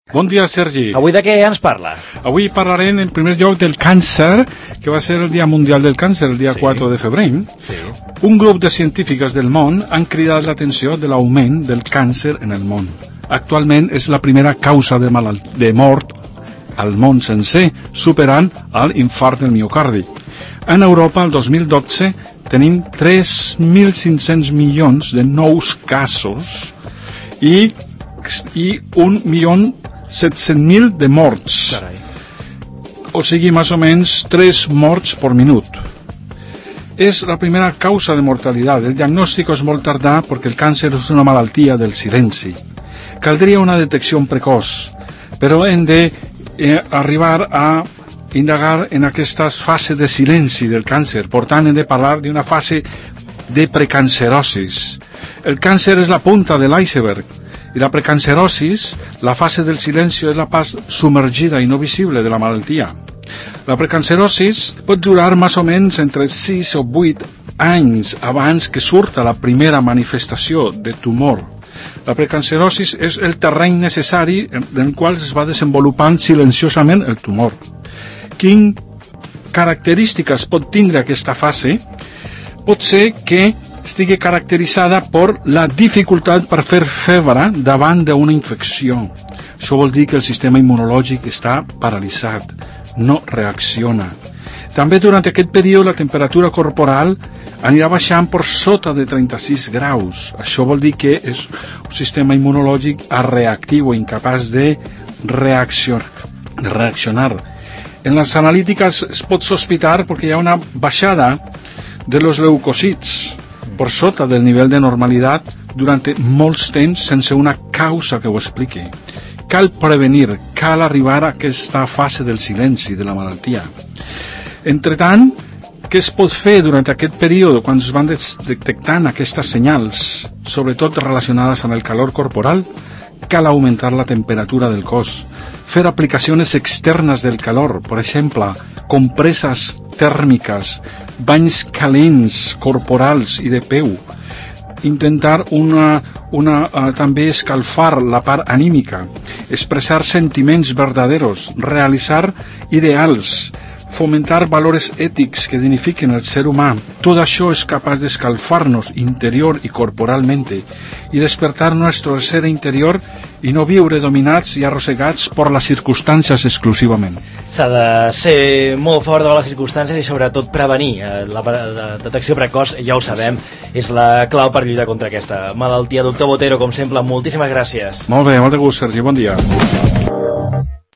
Bon dia, Sergi. Avui de què ens parla? Avui parlarem en primer lloc del càncer, que va ser el Dia Mundial del Càncer, el dia 4 de febrer. Sí. Un grup de científiques del món han cridat l'atenció de l'augment del càncer en el món. Actualment és la primera causa de mort al món sencer, superant l'infart del miocardi. En Europa, el 2012, tenim 3.500 milions de nous casos i 1.700.000 de morts. Carai. O sigui, més o menys 3 morts per minut. És la primera causa de mortalitat. El diagnòstic és molt tardà perquè el càncer és una malaltia del silenci. Caldria una detecció precoç, però hem d'arribar a indagar en aquesta fase de silenci del càncer. Per tant, hem de parlar d'una fase de precancerosis. El càncer és la punta de l'iceberg. I la precancerosis, la fase del silenci, és la part submergida i no visible de la malaltia. La precancerosis pot durar més o menys entre 6 o 8 anys abans que surta la primera manifestació de tumor. La precancerosis és el terreny necessari en el qual es va desenvolupant silenciosament el tumor. Quines característiques pot tindre aquesta fase? Pot ser que estigui caracteritzada per la dificultat per fer febre davant d'una infecció. Això vol dir que el sistema immunològic està paralitzat, no reacciona. També durant aquest període la temperatura corporal anirà baixant per sota de 36 graus. Això vol dir que és un sistema immunològic reactiu, incapaç de reaccionar. En les analítiques es pot sospitar perquè hi ha una baixada de los leucòcits per sota del nivell de normalitat durant molts temps sense una causa que ho expliqui. Cal prevenir, cal arribar a aquesta fase del silenci de la malaltia. Entretant, què es pot fer durant aquest període quan es van detectant aquestes senyals, sobretot relacionades amb el calor corporal? Cal augmentar la temperatura del cos, fer aplicacions externes del calor, per exemple, compreses tèrmiques, banys calents corporals i de peu, intentar també escalfar la part anímica, expressar sentiments verdaderos, realitzar ideals, fomentar valors ètics que dignifiquen el ser humà. Tot això és capaç d'escalfar-nos interior i corporalment i despertar nuestro ser interior i no viure dominats i arrossegats per les circumstàncies exclusivament. S'ha de ser molt fort davant les circumstàncies i sobretot prevenir. La detecció precoç, ja ho sabem, és la clau per lluitar contra aquesta malaltia. Doctor Botero, com sempre, moltíssimes gràcies. Molt bé, molt de gust, Sergi, bon dia.